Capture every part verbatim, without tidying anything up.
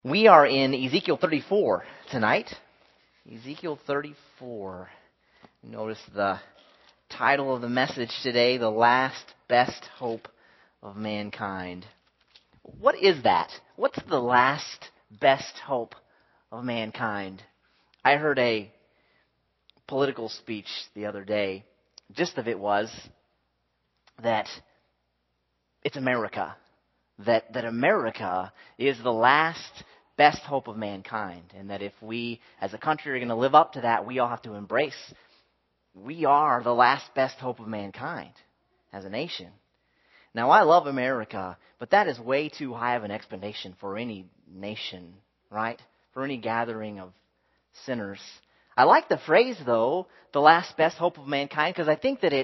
We are in Ezekiel thirty-four tonight. Ezekiel thirty-four. Notice the title of the message today, The Last Best Hope of Mankind. What is that? What's the last best hope of mankind? I heard a political speech the other day. The gist of it was that it's America. That, that America is the last best hope of mankind. And that if we, as a country, are going to live up to that, we all have to embrace, we are the last best hope of mankind as a nation. Now, I love America, but that is way too high of an expectation for any nation, right? For any gathering of sinners. I like the phrase, though, the last best hope of mankind, because I think that it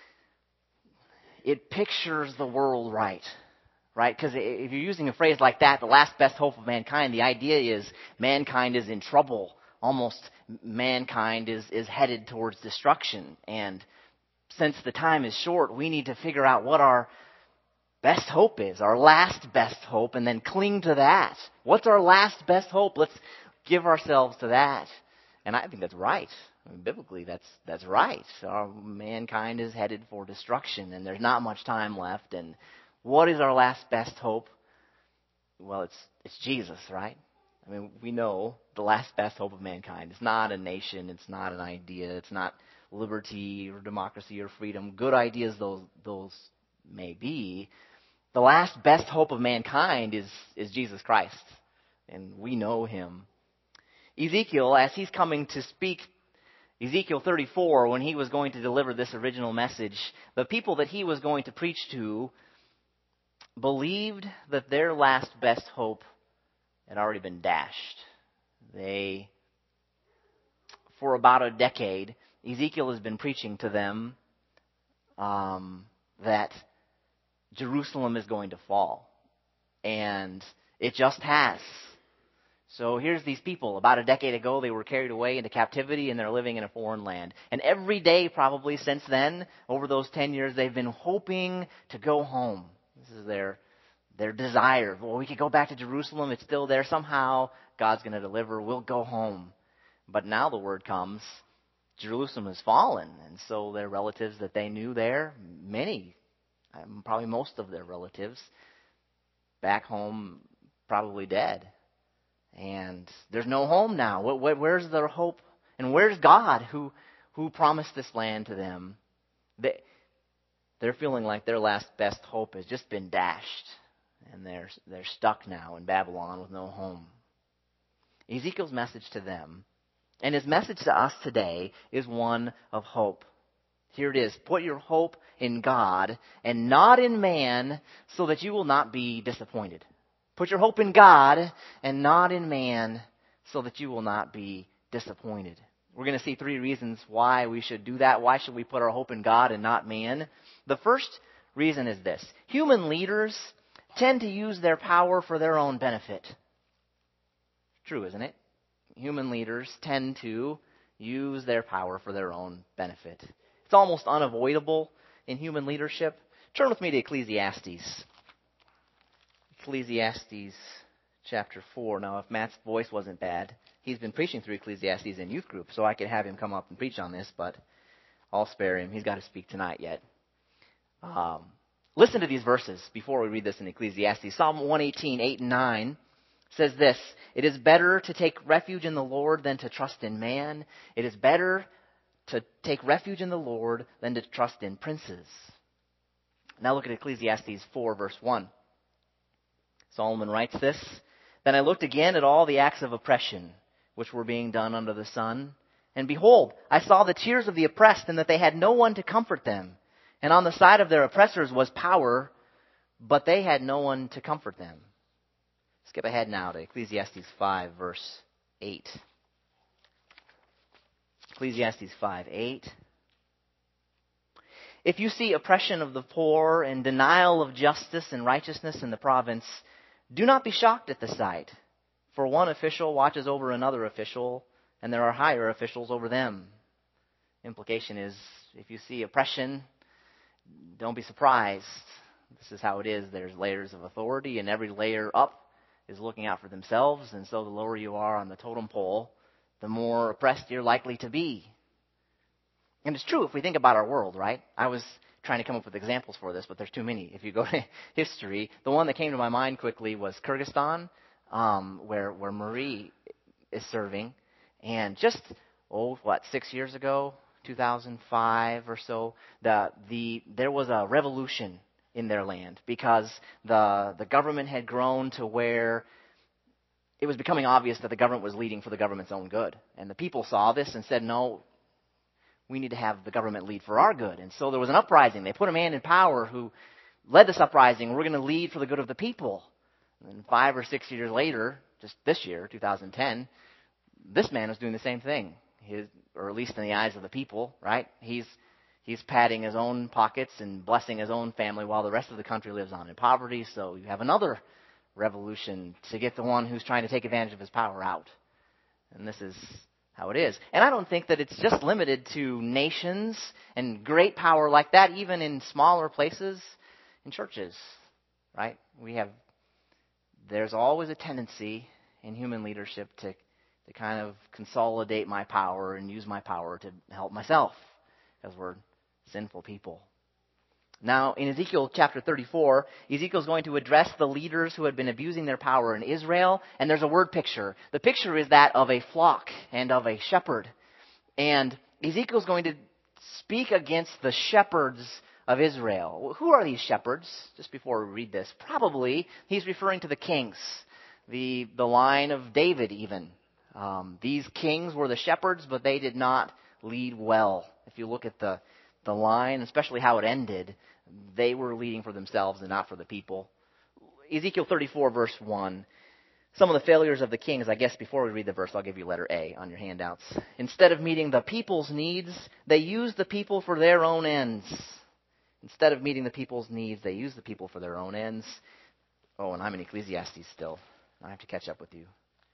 it pictures the world right. Right? Because if you're using a phrase like that, the last best hope of mankind, the idea is mankind is in trouble. Almost mankind is, is headed towards destruction. And since the time is short, we need to figure out what our best hope is, our last best hope, and then cling to that. What's our last best hope? Let's give ourselves to that. And I think that's right. I mean, biblically, that's that's right. Our mankind is headed for destruction, and there's not much time left, and what is our last best hope? Well, it's it's Jesus, right? I mean, we know the last best hope of mankind. It's not a nation. It's not an idea. It's not liberty or democracy or freedom. Good ideas those those may be. The last best hope of mankind is, is Jesus Christ. And we know him. Ezekiel, as he's coming to speak, Ezekiel thirty-four, when he was going to deliver this original message, the people that he was going to preach to believed that their last best hope had already been dashed. They, for about a decade, Ezekiel has been preaching to them um, that Jerusalem is going to fall. And it just has. So here's these people. About a decade ago, they were carried away into captivity, and they're living in a foreign land. And every day, probably since then, over those ten years, they've been hoping to go home. This is their their desire. Well, we could go back to Jerusalem. It's still there. Somehow, God's going to deliver. We'll go home. But now the word comes, Jerusalem has fallen. And so their relatives that they knew there, many, probably most of their relatives, back home, probably dead. And there's no home now. Where's their hope? And where's God who, who promised this land to them? They, They're feeling like their last best hope has just been dashed. And they're they're stuck now in Babylon with no home. Ezekiel's message to them, and his message to us today, is one of hope. Here it is. Put your hope in God and not in man, so that you will not be disappointed. Put your hope in God and not in man, so that you will not be disappointed. We're going to see three reasons why we should do that. Why should we put our hope in God and not man? The first reason is this. Human leaders tend to use their power for their own benefit. True, isn't it? Human leaders tend to use their power for their own benefit. It's almost unavoidable in human leadership. Turn with me to Ecclesiastes. Ecclesiastes chapter four. Now, if Matt's voice wasn't bad, he's been preaching through Ecclesiastes in youth group, so I could have him come up and preach on this, but I'll spare him. He's got to speak tonight yet. Um, listen to these verses before we read this in Ecclesiastes. Psalm one eighteen, eight and nine says this, "It is better to take refuge in the Lord than to trust in man. It is better to take refuge in the Lord than to trust in princes." Now look at Ecclesiastes four, verse one. Solomon writes this, "Then I looked again at all the acts of oppression which were being done under the sun. And behold, I saw the tears of the oppressed, and that they had no one to comfort them. And on the side of their oppressors was power, but they had no one to comfort them." Skip ahead now to Ecclesiastes five, verse eight. Ecclesiastes five, eight. "If you see oppression of the poor and denial of justice and righteousness in the province, do not be shocked at the sight. For one official watches over another official, and there are higher officials over them." Implication is, if you see oppression, don't be surprised. This is how it is. There's layers of authority, and every layer up is looking out for themselves, and so the lower you are on the totem pole, the more oppressed you're likely to be. And it's true if we think about our world, right? I was trying to come up with examples for this, but there's too many. If you go to history, the one that came to my mind quickly was Kyrgyzstan, um, where where Marie is serving. And just, oh, what, six years ago, two thousand five or so, the the there was a revolution in their land because the the government had grown to where it was becoming obvious that the government was leading for the government's own good. And the people saw this and said, no, we need to have the government lead for our good. And so there was an uprising. They put a man in power who led this uprising. We're going to lead for the good of the people. And five or six years later, just this year, two thousand ten, this man was doing the same thing. His, or at least in the eyes of the people, right? He's he's patting his own pockets and blessing his own family while the rest of the country lives on in poverty. So you have another revolution to get the one who's trying to take advantage of his power out. And this is how it is. And I don't think that it's just limited to nations and great power like that, even in smaller places, in churches, right? We have, there's always a tendency in human leadership to, to kind of consolidate my power and use my power to help myself, because we're sinful people. Now, in Ezekiel chapter thirty-four, Ezekiel's going to address the leaders who had been abusing their power in Israel, and there's a word picture. The picture is that of a flock and of a shepherd. And Ezekiel's going to speak against the shepherds of Israel. Who are these shepherds? Just before we read this, probably he's referring to the kings, the, the line of David even. Um, these kings were the shepherds, but they did not lead well. If you look at the, the line, especially how it ended, they were leading for themselves and not for the people. Ezekiel thirty-four, verse one. Some of the failures of the kings, I guess before we read the verse, I'll give you letter A on your handouts. Instead of meeting the people's needs, they used the people for their own ends. Instead of meeting the people's needs, they used the people for their own ends. Oh, and I'm in Ecclesiastes still. I have to catch up with you.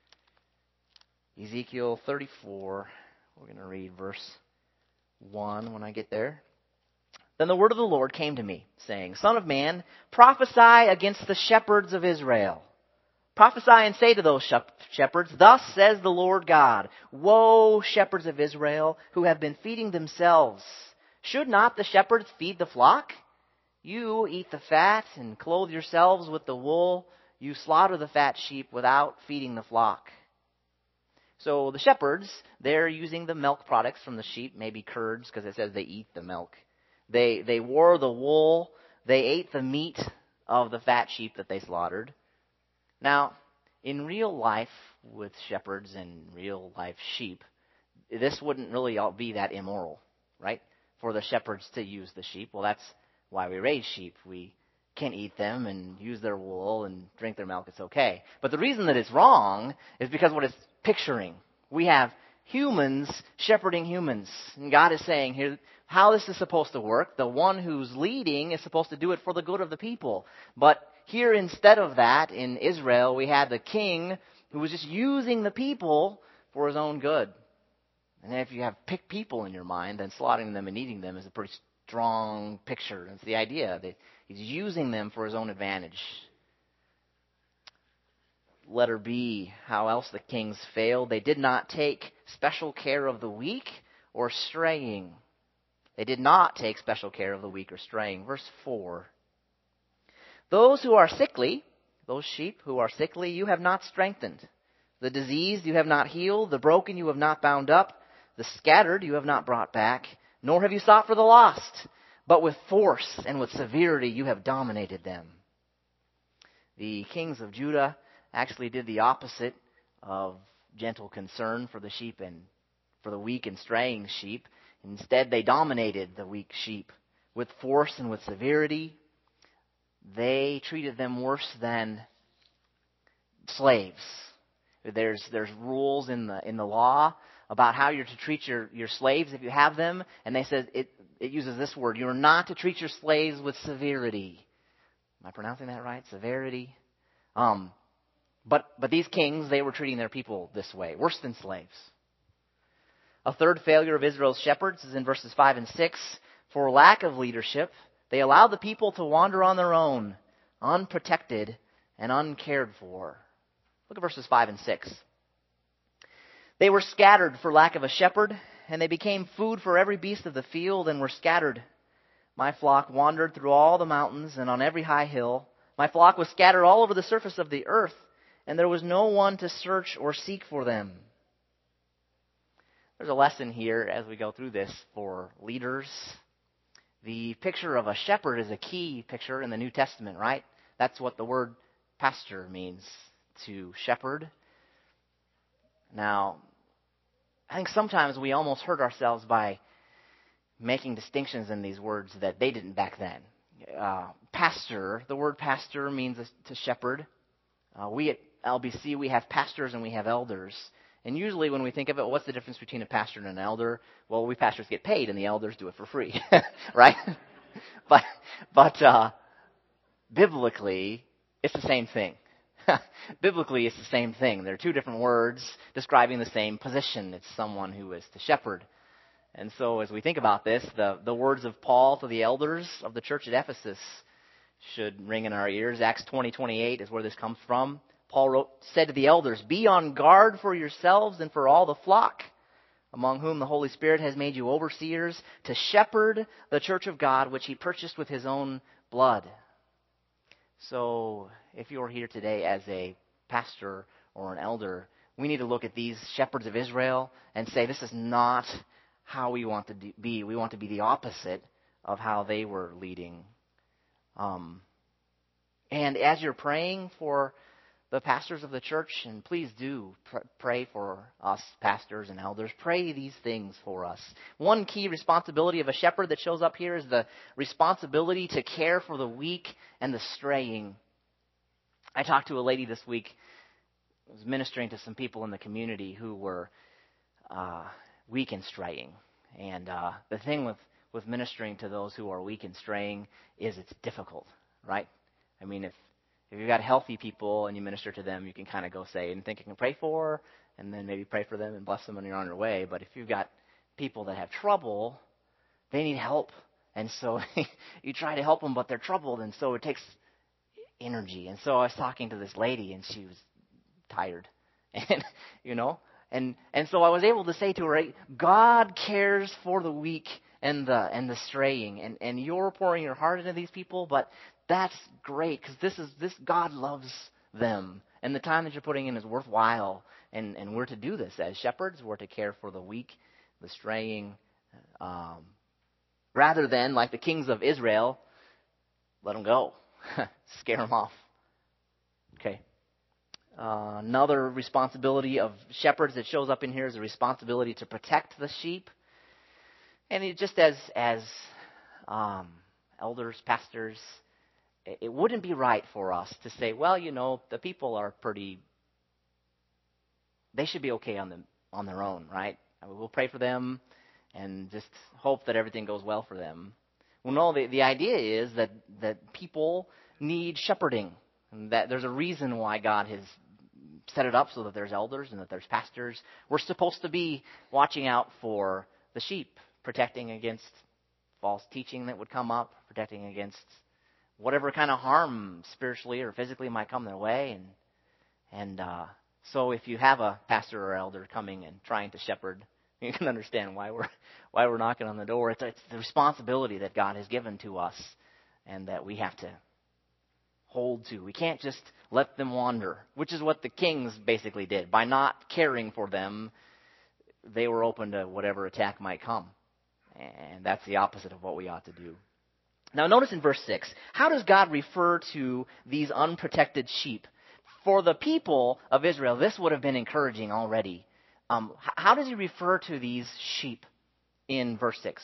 Ezekiel thirty-four, we're going to read verse one when I get there. Then the word of the Lord came to me, saying, Son of man, prophesy against the shepherds of Israel. Prophesy and say to those shepherds, Thus says the Lord God, Woe, shepherds of Israel, who have been feeding themselves. Should not the shepherds feed the flock? You eat the fat and clothe yourselves with the wool. You slaughter the fat sheep without feeding the flock. So the shepherds, they're using the milk products from the sheep, maybe curds, because it says they eat the milk. They they wore the wool. They ate the meat of the fat sheep that they slaughtered. Now, in real life with shepherds and real life sheep, this wouldn't really all be that immoral, right? For the shepherds to use the sheep. Well, that's why we raise sheep. We can eat them and use their wool and drink their milk. It's okay. But the reason that it's wrong is because what it's picturing. We have humans shepherding humans. And God is saying here how this is supposed to work. The one who's leading is supposed to do it for the good of the people. But here, instead of that, in Israel, we had the king who was just using the people for his own good. And if you have pick people in your mind, then slaughtering them and eating them is a pretty strong picture. It's the idea that he's using them for his own advantage. Letter B, how else the kings failed. They did not take special care of the weak or straying. They did not take special care of the weak or straying. Verse four. Those who are sickly, those sheep who are sickly, you have not strengthened. The diseased you have not healed. The broken you have not bound up. The scattered you have not brought back. Nor have you sought for the lost. But with force and with severity you have dominated them. The kings of Judah actually did the opposite of gentle concern for the sheep and for the weak and straying sheep. Instead, they dominated the weak sheep with force and with severity. They treated them worse than slaves. There's there's rules in the in the law about how you're to treat your, your slaves if you have them, and they said it it uses this word: you're not to treat your slaves with severity. Am I pronouncing that right? Severity. Um, but but these kings, they were treating their people this way, worse than slaves. A third failure of Israel's shepherds is in verses five and six. For lack of leadership, they allowed the people to wander on their own, unprotected and uncared for. Look at verses five and six. They were scattered for lack of a shepherd, and they became food for every beast of the field and were scattered. My flock wandered through all the mountains and on every high hill. My flock was scattered all over the surface of the earth, and there was no one to search or seek for them. There's a lesson here as we go through this for leaders. The picture of a shepherd is a key picture in the New Testament, right? That's what the word pastor means, to shepherd. Now, I think sometimes we almost hurt ourselves by making distinctions in these words that they didn't back then. Uh, pastor, the word pastor means to shepherd. Uh, we at L B C, we have pastors and we have elders. And usually when we think of it, what's the difference between a pastor and an elder? Well, we pastors get paid and the elders do it for free, right? but but uh, biblically, it's the same thing. Biblically, it's the same thing. There are two different words describing the same position. It's someone who is to shepherd. And so as we think about this, the, the words of Paul to the elders of the church at Ephesus should ring in our ears. Acts twenty twenty-eight is where this comes from. Paul wrote, said to the elders, "Be on guard for yourselves and for all the flock, among whom the Holy Spirit has made you overseers, to shepherd the church of God, which he purchased with his own blood." So if you're here today as a pastor or an elder, we need to look at these shepherds of Israel and say, this is not how we want to be. We want to be the opposite of how they were leading. Um, and as you're praying for the pastors of the church, and please do pr- pray for us pastors and elders, pray these things for us. One key responsibility of a shepherd that shows up here is the responsibility to care for the weak and the straying. I talked to a lady this week. I was ministering to some people in the community who were uh, weak and straying. And uh, the thing with, with ministering to those who are weak and straying is it's difficult, right? I mean, if If you've got healthy people and you minister to them, you can kind of go say, and think you can pray for, and then maybe pray for them and bless them when you're on your way. But if you've got people that have trouble, they need help. And so you try to help them, but they're troubled, and so it takes energy. And so I was talking to this lady, and she was tired. And, you know, and and so I was able to say to her, God cares for the weak and the and the straying. And, and you're pouring your heart into these people, but that's great, because this is this God loves them, and the time that you're putting in is worthwhile. And, and we're to do this as shepherds. We're to care for the weak, the straying, um, rather than like the kings of Israel, let them go, scare them off. Okay. Uh, another responsibility of shepherds that shows up in here is the responsibility to protect the sheep. And it, just as as um, elders, pastors, it wouldn't be right for us to say, well, you know, the people are pretty, they should be okay on them on their own, right? I mean, we'll pray for them and just hope that everything goes well for them. Well, no, the, the idea is that, that people need shepherding, and that there's a reason why God has set it up so that there's elders and that there's pastors. We're supposed to be watching out for the sheep, protecting against false teaching that would come up, protecting against whatever kind of harm spiritually or physically might come their way. And and uh, so if you have a pastor or elder coming and trying to shepherd, you can understand why we're why we're knocking on the door. It's, it's the responsibility that God has given to us and that we have to hold to. We can't just let them wander, which is what the kings basically did. By not caring for them, they were open to whatever attack might come. And that's the opposite of what we ought to do. Now notice in verse six, how does God refer to these unprotected sheep? For the people of Israel, this would have been encouraging already. Um, how does he refer to these sheep in verse six?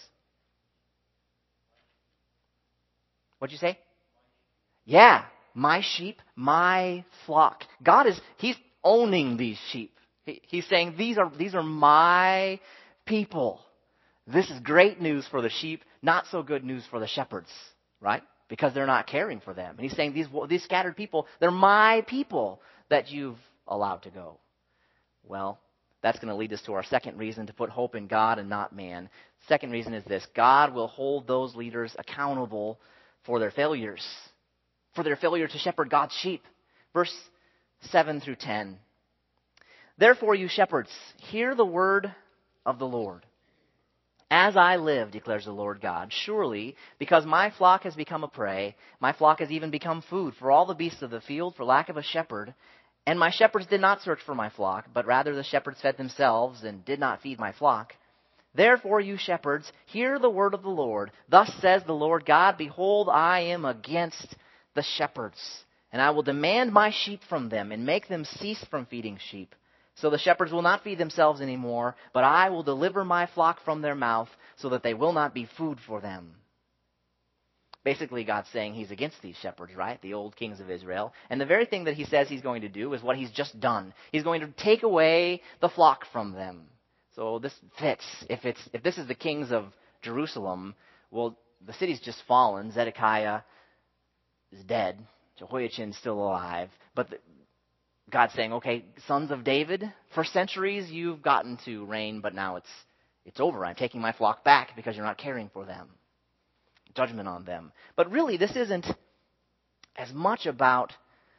What'd you say? Yeah, my sheep, my flock. God is, he's owning these sheep. He, he's saying, these are these are my people. This is great news for the sheep, not so good news for the shepherds, right? Because they're not caring for them. And he's saying, these these scattered people, they're my people that you've allowed to go. Well, that's going to lead us to our second reason to put hope in God and not man. Second reason is this: God will hold those leaders accountable for their failures, for their failure to shepherd God's sheep. Verse seven through ten. Therefore, you shepherds, hear the word of the Lord. As I live, declares the Lord God, surely, because my flock has become a prey, my flock has even become food for all the beasts of the field for lack of a shepherd, and my shepherds did not search for my flock, but rather the shepherds fed themselves and did not feed my flock. Therefore, you shepherds, hear the word of the Lord. Thus says the Lord God, behold, I am against the shepherds, and I will demand my sheep from them and make them cease from feeding sheep. So the shepherds will not feed themselves anymore, but I will deliver my flock from their mouth so that they will not be food for them. Basically, God's saying he's against these shepherds, right? The old kings of Israel. And the very thing that he says he's going to do is what he's just done. He's going to take away the flock from them. So this fits. If it's if this is the kings of Jerusalem, well, the city's just fallen. Zedekiah is dead. Jehoiachin's still alive. But the, God's saying, okay, sons of David, for centuries you've gotten to reign, but now it's it's over. I'm taking my flock back because you're not caring for them. Judgment on them. But really, this isn't as much about,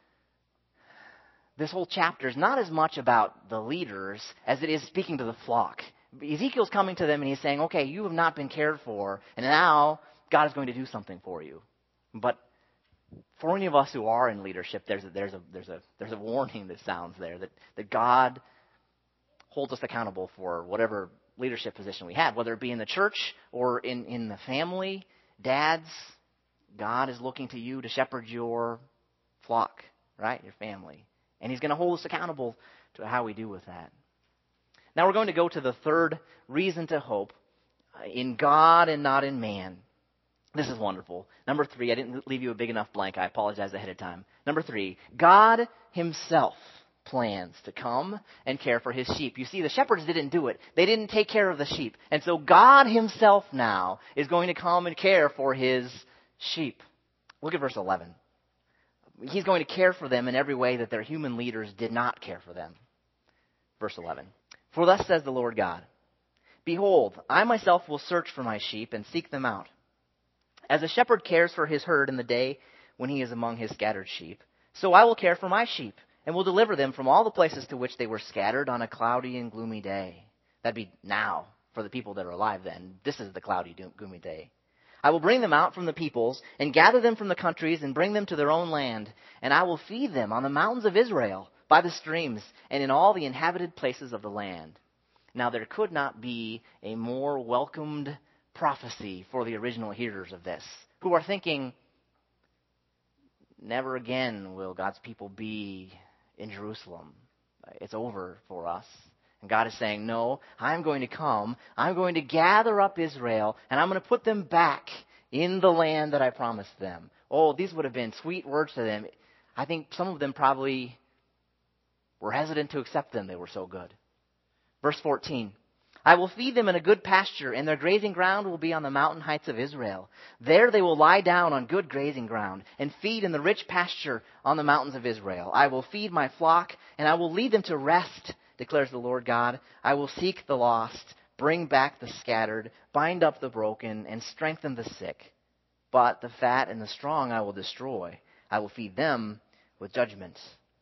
this whole chapter is not as much about the leaders as it is speaking to the flock. Ezekiel's coming to them and he's saying, okay, you have not been cared for, and now God is going to do something for you. But for any of us who are in leadership, there's a, there's a, there's a, there's a warning that sounds there, that, that God holds us accountable for whatever leadership position we have, whether it be in the church or in, in the family. Dads, God is looking to you to shepherd your flock, right? Your family. And he's going to hold us accountable to how we do with that. Now we're going to go to the third reason to hope, in God and not in man. This is wonderful. Number three, I didn't leave you a big enough blank. I apologize ahead of time. Number three, God himself plans to come and care for his sheep. You see, the shepherds didn't do it. They didn't take care of the sheep. And so God himself now is going to come and care for his sheep. Look at verse eleven. He's going to care for them in every way that their human leaders did not care for them. Verse eleven. For thus says the Lord God, behold, I myself will search for my sheep and seek them out. As a shepherd cares for his herd in the day when he is among his scattered sheep, so I will care for my sheep and will deliver them from all the places to which they were scattered on a cloudy and gloomy day. That'd be now for the people that are alive then. This is the cloudy, gloomy day. I will bring them out from the peoples and gather them from the countries and bring them to their own land. And I will feed them on the mountains of Israel, by the streams, and in all the inhabited places of the land. Now there could not be a more welcomed prophecy for the original hearers of this, who are thinking, never again will God's people be in Jerusalem. It's over for us. And God is saying, no, I'm going to come, I'm going to gather up Israel, and I'm going to put them back in the land that I promised them. Oh, these would have been sweet words to them. I think some of them probably were hesitant to accept them. They were so good. Verse fourteen. I will feed them in a good pasture, and their grazing ground will be on the mountain heights of Israel. There they will lie down on good grazing ground, and feed in the rich pasture on the mountains of Israel. I will feed my flock, and I will lead them to rest, declares the Lord God. I will seek the lost, bring back the scattered, bind up the broken, and strengthen the sick. But the fat and the strong I will destroy. I will feed them with judgment.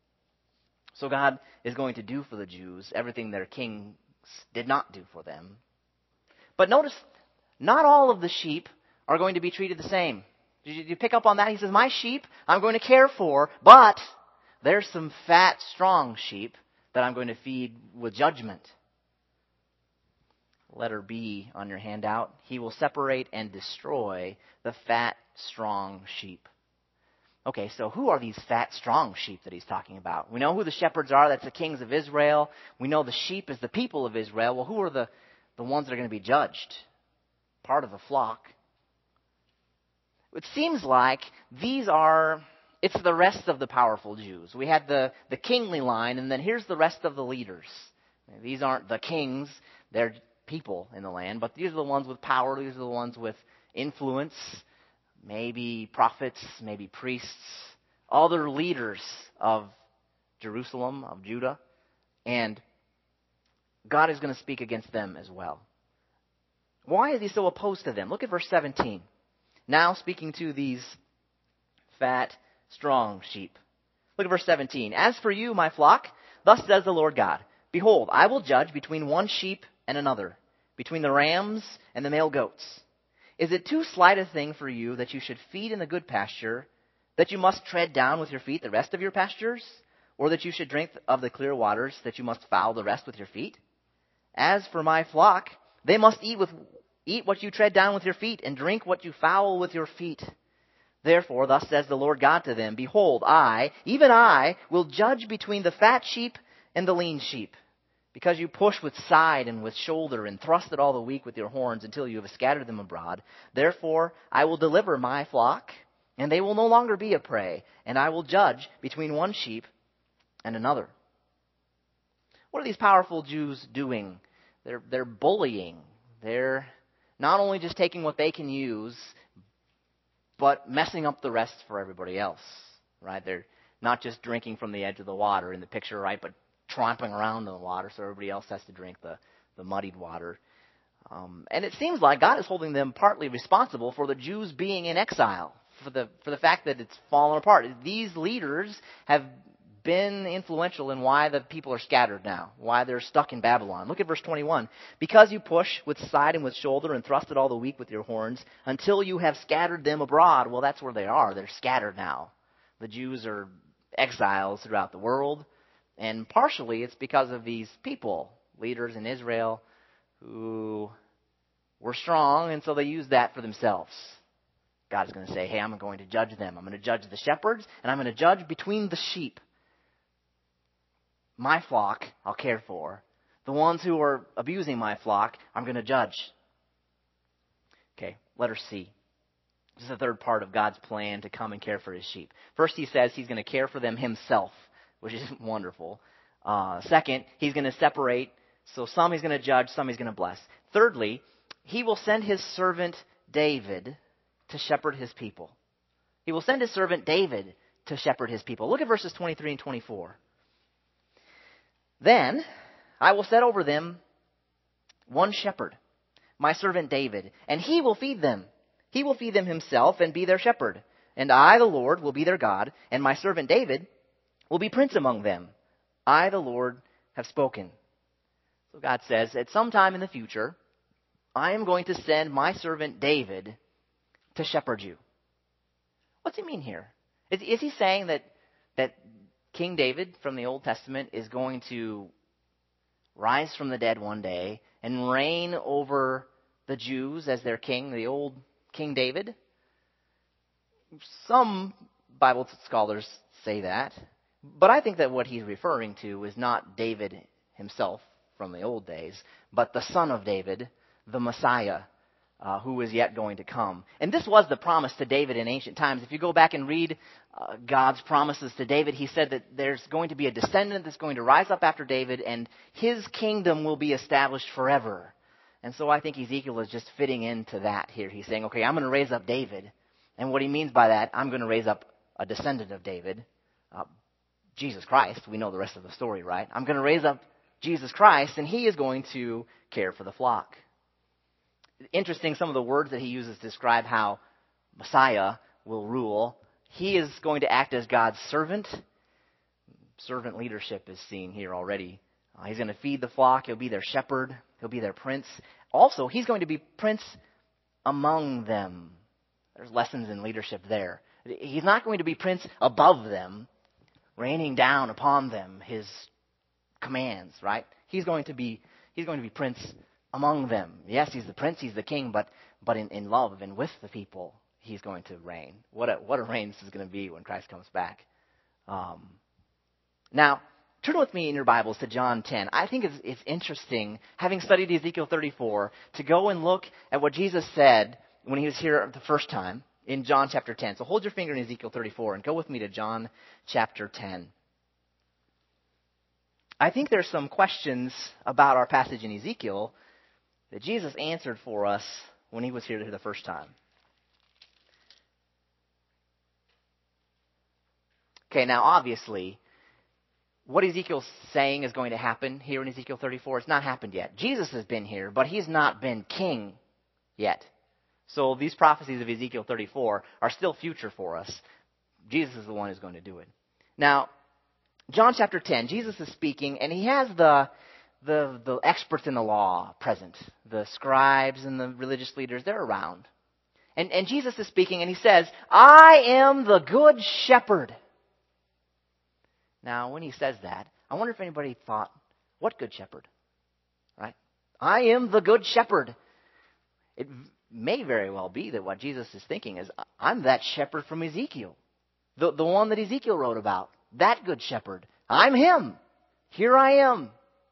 So God is going to do for the Jews everything their king did not do for them. But notice, not all of the sheep are going to be treated the same. Did you pick up on that? He says, my sheep I'm going to care for, but there's some fat, strong sheep that I'm going to feed with judgment. Letter B on your handout. He will separate and destroy the fat, strong sheep. Okay, so who are these fat, strong sheep that he's talking about? We know who the shepherds are. That's the kings of Israel. We know the sheep is the people of Israel. Well, who are the, the ones that are going to be judged? Part of the flock. It seems like these are, it's the rest of the powerful Jews. We had the, the kingly line, and then here's the rest of the leaders. These aren't the kings. They're people in the land, but these are the ones with power. These are the ones with influence. Maybe prophets, maybe priests, other leaders of Jerusalem, of Judah. And God is going to speak against them as well. Why is he so opposed to them? Look at verse seventeen. Now speaking to these fat, strong sheep. Look at verse seventeen. As for you, my flock, thus says the Lord God, behold, I will judge between one sheep and another, between the rams and the male goats. Is it too slight a thing for you that you should feed in the good pasture, that you must tread down with your feet the rest of your pastures? Or that you should drink of the clear waters, that you must foul the rest with your feet? As for my flock, they must eat with eat what you tread down with your feet, and drink what you foul with your feet. Therefore, thus says the Lord God to them, behold, I, even I, will judge between the fat sheep and the lean sheep, because you push with side and with shoulder, and thrust at all the weak with your horns, until you have scattered them abroad. Therefore, I will deliver my flock, and they will no longer be a prey, and I will judge between one sheep and another. What are these powerful Jews doing? They're, they're bullying. They're not only just taking what they can use, but messing up the rest for everybody else, right? They're not just drinking from the edge of the water in the picture, right, but tromping around in the water so everybody else has to drink the, the muddied water. Um, and it seems like God is holding them partly responsible for the Jews being in exile, for the for the fact that it's fallen apart. These leaders have been influential in why the people are scattered now, why they're stuck in Babylon. Look at verse twenty-one. Because you push with side and with shoulder and thrust at all the weak with your horns until you have scattered them abroad. Well, that's where they are. They're scattered now. The Jews are exiles throughout the world. And partially it's because of these people, leaders in Israel, who were strong, and so they used that for themselves. God is going to say, hey, I'm going to judge them. I'm going to judge the shepherds, and I'm going to judge between the sheep. My flock, I'll care for. The ones who are abusing my flock, I'm going to judge. Okay, letter C. This is the third part of God's plan to come and care for his sheep. First, he says he's going to care for them himself, which is wonderful. Uh, second, he's going to separate. So some he's going to judge, some he's going to bless. Thirdly, he will send his servant David to shepherd his people. He will send his servant David to shepherd his people. Look at verses twenty-three and twenty-four. Then I will set over them one shepherd, my servant David, and he will feed them. He will feed them himself and be their shepherd. And I, the Lord, will be their God, and my servant David will be prince among them. I, the Lord, have spoken. So God says, at some time in the future, I am going to send my servant David to shepherd you. What's he mean here? Is, is he saying that that King David from the Old Testament is going to rise from the dead one day and reign over the Jews as their king, the old King David? Some Bible scholars say that. But I think that what he's referring to is not David himself from the old days, but the son of David, the Messiah, uh, who is yet going to come. And this was the promise to David in ancient times. If you go back and read uh, God's promises to David, he said that there's going to be a descendant that's going to rise up after David, and his kingdom will be established forever. And so I think Ezekiel is just fitting into that here. He's saying, okay, I'm going to raise up David. And what he means by that, I'm going to raise up a descendant of David, uh, Jesus Christ. We know the rest of the story, right? I'm going to raise up Jesus Christ, and he is going to care for the flock. Interesting, some of the words that he uses to describe how Messiah will rule. He is going to act as God's servant. Servant leadership is seen here already. Uh, he's going to feed the flock. He'll be their shepherd. He'll be their prince. Also, he's going to be prince among them. There's lessons in leadership there. He's not going to be prince above them, raining down upon them his commands, right? He's going to be he's going to be prince among them. Yes, he's the prince, he's the king, but but in, in love and with the people, he's going to reign. What a what a reign this is going to be when Christ comes back. Um, now, turn with me in your Bibles to John ten. I think it's, it's interesting, having studied Ezekiel thirty-four, to go and look at what Jesus said when he was here the first time in John chapter ten. So hold your finger in Ezekiel thirty-four and go with me to John chapter ten. I think there's some questions about our passage in Ezekiel that Jesus answered for us when he was here the first time. Okay, now obviously, what Ezekiel's saying is going to happen here in Ezekiel thirty-four, it's not happened yet. Jesus has been here, but he's not been king yet. So these prophecies of Ezekiel thirty-four are still future for us. Jesus is the one who's going to do it. Now, John chapter ten, Jesus is speaking, and he has the, the, the experts in the law present. The scribes and the religious leaders, they're around. And, and Jesus is speaking, and he says, I am the good shepherd. Now, when he says that, I wonder if anybody thought, what good shepherd? Right? I am the good shepherd. It may very well be that what Jesus is thinking is, I'm that shepherd from Ezekiel. The, the one that Ezekiel wrote about. That good shepherd. I'm him. Here I am.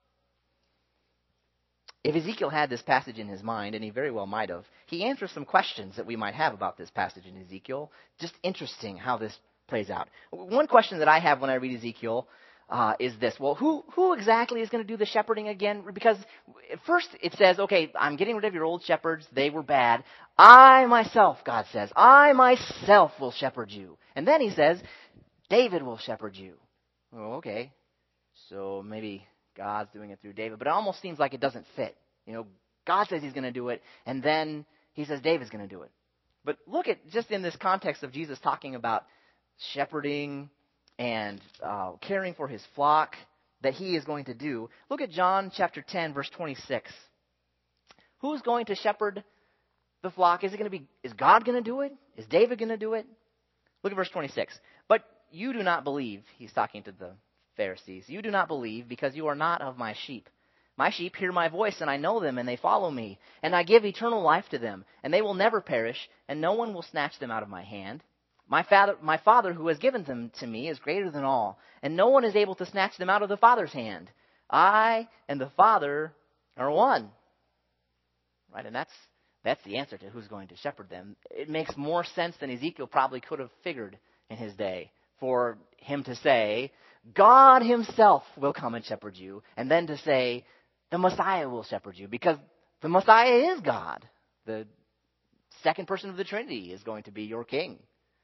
If Ezekiel had this passage in his mind, and he very well might have, he answers some questions that we might have about this passage in Ezekiel. Just interesting how this plays out. One question that I have when I read Ezekiel uh, is this. Well, who, who exactly is going to do the shepherding again? Because at first it says, okay, I'm getting rid of your old shepherds. They were bad. I myself, God says, I myself will shepherd you. And then he says, David will shepherd you. Oh, okay. So maybe God's doing it through David. But it almost seems like it doesn't fit. You know, God says he's going to do it, and then he says David's going to do it. But look at, just in this context of Jesus talking about shepherding and uh, caring for his flock that he is going to do. Look at John chapter ten, verse twenty-six. Who's going to shepherd the flock? Is it going to be, is God going to do it? Is David going to do it? Look at verse twenty-six. But you do not believe, he's talking to the Pharisees, you do not believe because you are not of my sheep. My sheep hear my voice, and I know them, and they follow me. And I give eternal life to them, and they will never perish, and no one will snatch them out of my hand. My father, my Father who has given them to me is greater than all, and no one is able to snatch them out of the Father's hand. I and the Father are one. Right, and that's that's the answer to who's going to shepherd them. It makes more sense than Ezekiel probably could have figured in his day for him to say, God himself will come and shepherd you, and then to say, the Messiah will shepherd you, because the Messiah is God. The second person of the Trinity is going to be your king.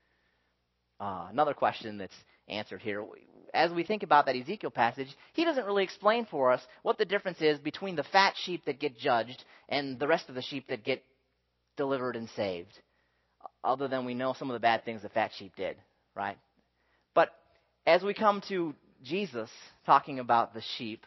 Uh, another question that's answered here. As we think about that Ezekiel passage, he doesn't really explain for us what the difference is between the fat sheep that get judged and the rest of the sheep that get delivered and saved, other than we know some of the bad things the fat sheep did, right? But as we come to Jesus talking about the sheep,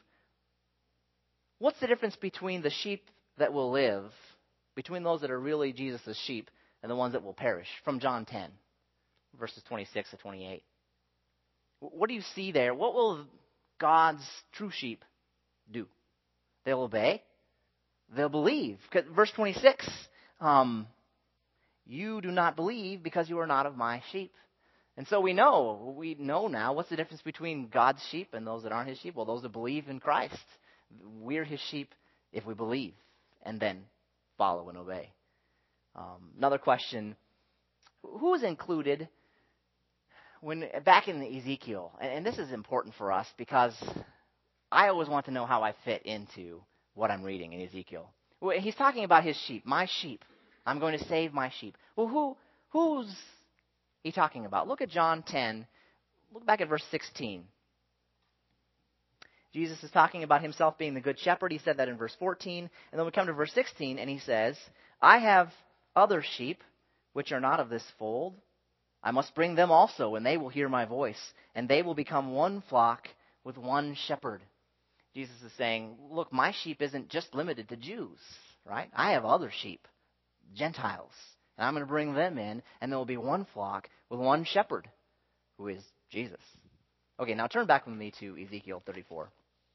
what's the difference between the sheep that will live, between those that are really Jesus' sheep and the ones that will perish? From John ten, verses twenty-six to twenty-eight. What do you see there? What will God's true sheep do? They'll obey. They'll believe. Verse twenty-six, um, you do not believe because you are not of my sheep. And so we know, we know now, what's the difference between God's sheep and those that aren't his sheep? Well, those that believe in Christ. We're his sheep if we believe and then follow and obey. Um, another question, who's included when back in Ezekiel? And, and this is important for us because I always want to know how I fit into what I'm reading in Ezekiel. Well, he's talking about his sheep, my sheep. I'm going to save my sheep. Well, who who's he talking about? Look at John ten. Look back at verse sixteen. Jesus is talking about himself being the good shepherd. He said that in verse fourteen. And then we come to verse sixteen, and he says, I have other sheep which are not of this fold. I must bring them also, and they will hear my voice, and they will become one flock with one shepherd. Jesus is saying, look, my sheep isn't just limited to Jews, right? I have other sheep, Gentiles. And I'm going to bring them in, and there will be one flock with one shepherd, who is Jesus. Okay, now turn back with me to Ezekiel thirty-four.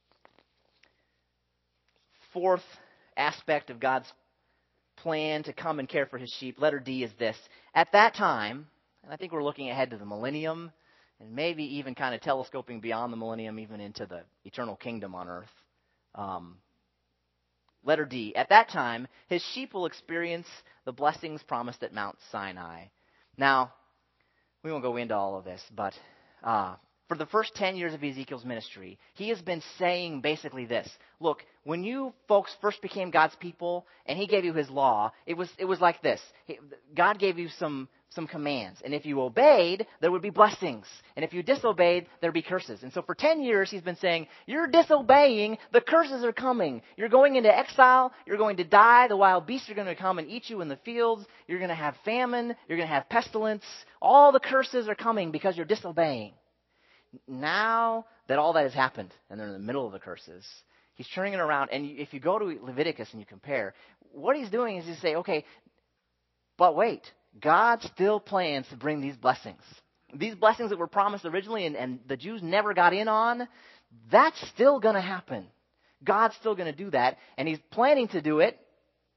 Fourth aspect of God's plan to come and care for his sheep, letter D, is this. At that time, and I think we're looking ahead to the millennium, and maybe even kind of telescoping beyond the millennium, even into the eternal kingdom on earth. Um, Letter D, at that time, his sheep will experience the blessings promised at Mount Sinai. Now, we won't go into all of this, but uh, for the first ten years of Ezekiel's ministry, he has been saying basically this. Look, when you folks first became God's people and he gave you his law, it was it was like this. He, God gave you some some commands. And if you obeyed, there would be blessings. And if you disobeyed, there would be curses. And so for ten years, he's been saying, you're disobeying, the curses are coming. You're going into exile, you're going to die, the wild beasts are going to come and eat you in the fields, you're going to have famine, you're going to have pestilence. All the curses are coming because you're disobeying. now that all that has happened, and they're in the middle of the curses, he's turning it around. And if you go to Leviticus and you compare, what he's doing is he's saying, okay, but wait, God still plans to bring these blessings. These blessings that were promised originally and, and the Jews never got in on, that's still going to happen. God's still going to do that, and he's planning to do it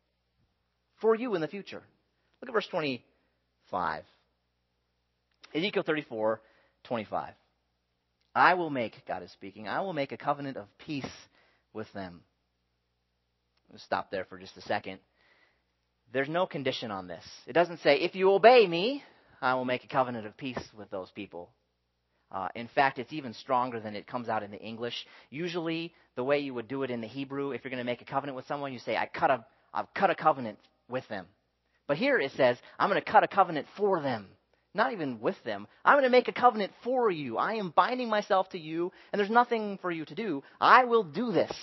for you in the future. Look at verse twenty-five. Ezekiel thirty-four, twenty-five. I will make, God is speaking, I will make a covenant of peace with them. Let's stop there for just a second. There's no condition on this. It doesn't say, if you obey me, I will make a covenant of peace with those people. Uh, in fact, it's even stronger than it comes out in the English. Usually, the way you would do it in the Hebrew, if you're going to make a covenant with someone, you say, I cut a, I've cut a covenant with them. But here it says, I'm going to cut a covenant for them. Not even with them. I'm going to make a covenant for you. I am binding myself to you, and there's nothing for you to do. I will do this.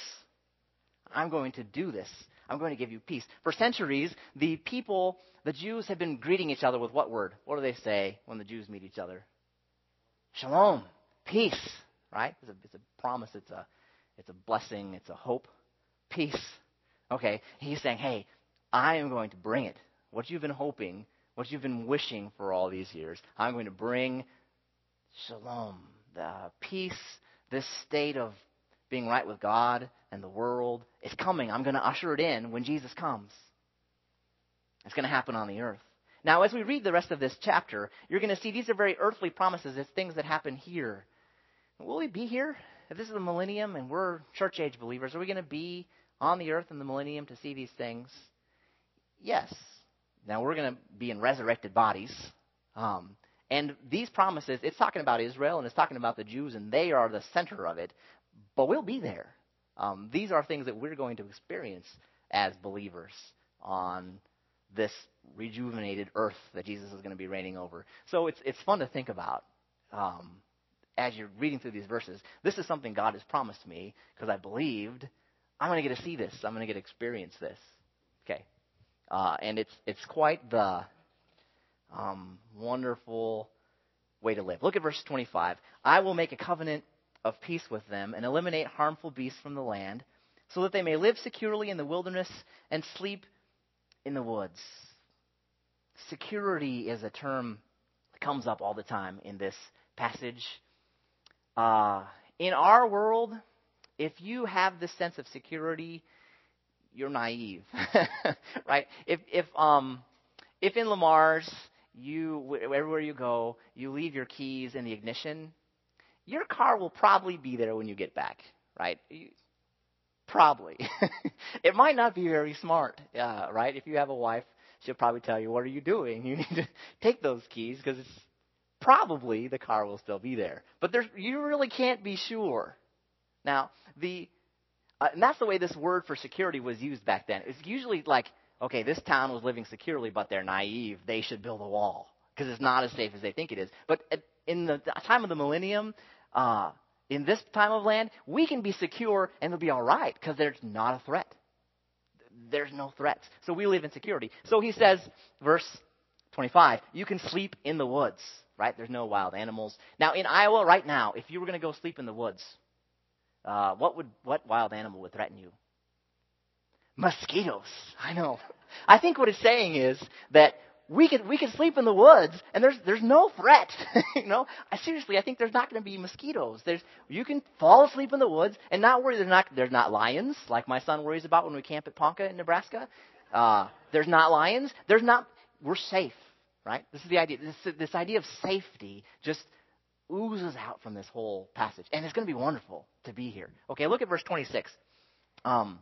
I'm going to do this. I'm going to give you peace. For centuries, the people, the Jews have been greeting each other with what word? What do they say when the Jews meet each other? Shalom. Peace. Right? It's a, it's a promise. It's a, it's a blessing. It's a hope. Peace. Okay. He's saying, hey, I am going to bring it. What you've been hoping, what you've been wishing for all these years, I'm going to bring shalom, the peace, this state of being right with God and the world. It's coming. I'm going to usher it in when Jesus comes. It's going to happen on the earth. Now, as we read the rest of this chapter, you're going to see these are very earthly promises. It's things that happen here. Will we be here? If this is the millennium and we're church age believers, are we going to be on the earth in the millennium to see these things? Yes. Now, we're going to be in resurrected bodies. Um, and these promises, it's talking about Israel and it's talking about the Jews, and they are the center of it. But we'll be there. Um, these are things that we're going to experience as believers on this rejuvenated earth that Jesus is going to be reigning over. So it's it's fun to think about um, as you're reading through these verses. This is something God has promised me because I believed I'm going to get to see this. I'm going to get to experience this. Okay. Uh, and it's it's quite the um, wonderful way to live. Look at verse twenty-five. I will make a covenant of peace with them and eliminate harmful beasts from the land so that they may live securely in the wilderness and sleep in the woods. Security is a term that comes up all the time in this passage. Uh, in our world, if you have this sense of security, you're naive, right? If if um if in Lamar's you everywhere you go, you leave your keys in the ignition, your car will probably be there when you get back, right? You, probably. It might not be very smart, uh, right? If you have a wife, she'll probably tell you, what are you doing? You need to take those keys because it's probably the car will still be there. But there's, you really can't be sure. Now, the uh, and that's the way this word for security was used back then. It's usually like, okay, this town was living securely, but they're naive. They should build a wall because it's not as safe as they think it is. But at, in the time of the millennium, uh, in this time of land, we can be secure and it'll be all right because there's not a threat. There's no threats. So we live in security. So he says, verse twenty-five, you can sleep in the woods, right? There's no wild animals. Now, in Iowa right now, if you were going to go sleep in the woods, uh, what would what wild animal would threaten you? Mosquitoes. I know. I think what it's saying is that we could we could sleep in the woods and there's there's no threat. you know, I, seriously, I think there's not going to be mosquitoes. There's you can fall asleep in the woods and not worry. There's not there's not lions like my son worries about when we camp at Ponca in Nebraska. Uh, there's not lions. There's not. We're safe, right? This is the idea. This this idea of safety just oozes out from this whole passage, and it's going to be wonderful to be here. Okay, look at verse twenty-six. Um.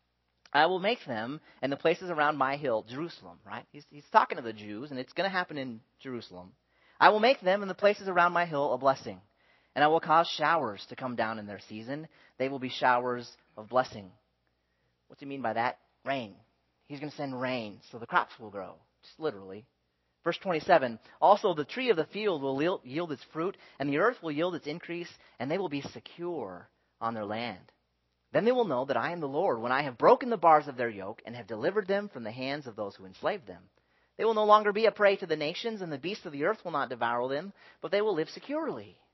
I will make them and the places around my hill, Jerusalem, right? He's, he's talking to the Jews, and it's going to happen in Jerusalem. I will make them and the places around my hill a blessing, and I will cause showers to come down in their season. They will be showers of blessing. What's he mean by that? Rain. He's going to send rain, so the crops will grow, just literally. Verse twenty-seven, also the tree of the field will yield its fruit, and the earth will yield its increase, and they will be secure on their land. Then they will know that I am the Lord when I have broken the bars of their yoke and have delivered them from the hands of those who enslaved them. They will no longer be a prey to the nations, and the beasts of the earth will not devour them, but they will live securely.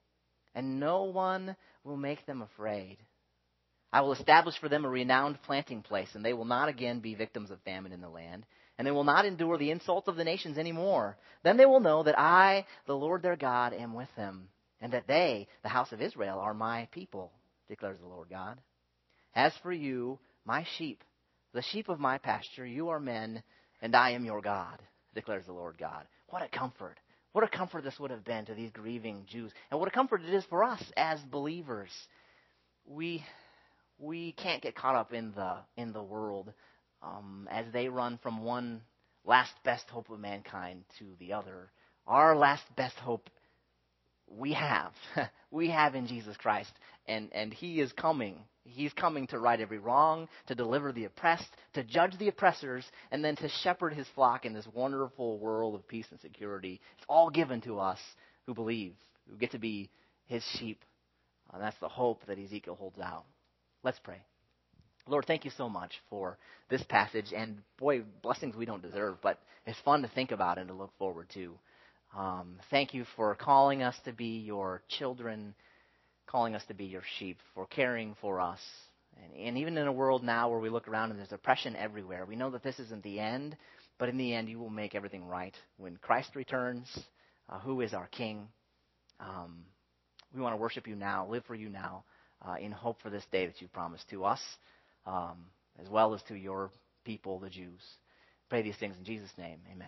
and no one will make them afraid. I will establish for them a renowned planting place, and they will not again be victims of famine in the land, and they will not endure the insults of the nations anymore. Then they will know that I, the Lord their God, am with them, and that they, the house of Israel, are my people, declares the Lord God. As for you, my sheep, the sheep of my pasture, you are men, and I am your God, declares the Lord God. What a comfort. What a comfort this would have been to these grieving Jews. And what a comfort it is for us as believers. We we can't get caught up in the in the world um, as they run from one last best hope of mankind to the other. Our last best hope we have. we have in Jesus Christ. And, and He is coming. He's coming to right every wrong, to deliver the oppressed, to judge the oppressors, and then to shepherd His flock in this wonderful world of peace and security. It's all given to us who believe, who get to be His sheep. And that's the hope that Ezekiel holds out. Let's pray. Lord, thank you so much for this passage. And boy, blessings we don't deserve, but it's fun to think about and to look forward to. Um, thank you for calling us to be your children, calling us to be your sheep, for caring for us. And, and even in a world now where we look around and there's oppression everywhere, we know that this isn't the end, but in the end you will make everything right. When Christ returns, uh, who is our King, um, we want to worship you now, live for you now, uh, in hope for this day that you've promised to us, um, as well as to your people, the Jews. Pray these things in Jesus' name. Amen.